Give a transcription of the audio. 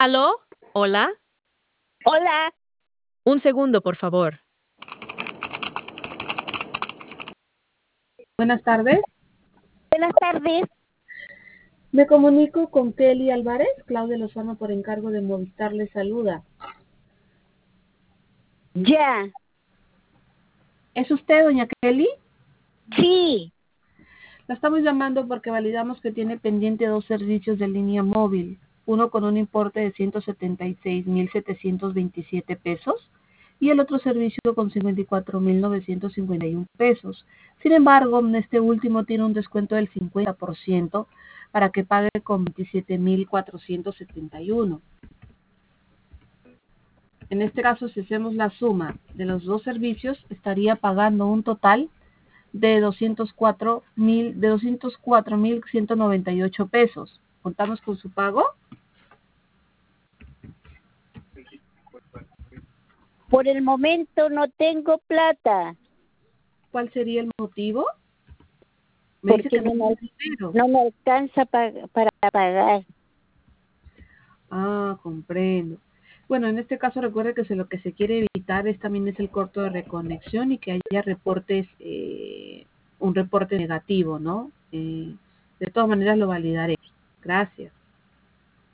¿Aló? ¿Hola? Hola, Un segundo, por favor. Buenas tardes. buenas tardes. Me comunico con Kelly Álvarez. Claudia Lozano, por encargo de Movistar, le saluda. Ya, ¿Es usted, doña Kelly? sí, La estamos llamando porque validamos que tiene pendiente 2 servicios de línea móvil. Uno con un importe de 176,727 pesos y el otro servicio con 54,951 pesos. Sin embargo, este último tiene un descuento del 50% para que pague con 27,471. En este caso, si hacemos la suma de los 2 servicios, estaría pagando un total de 204,198 pesos. ¿Contamos con su pago? por el momento no tengo plata, ¿Cuál sería el motivo? Me dice porque que no tiene dinero. no me alcanza para pagar. Ah, comprendo. Bueno, en este caso recuerde que lo que se quiere evitar también es el corto de reconexión y que haya reportes, un reporte negativo, ¿no? De todas maneras lo validaré. Gracias.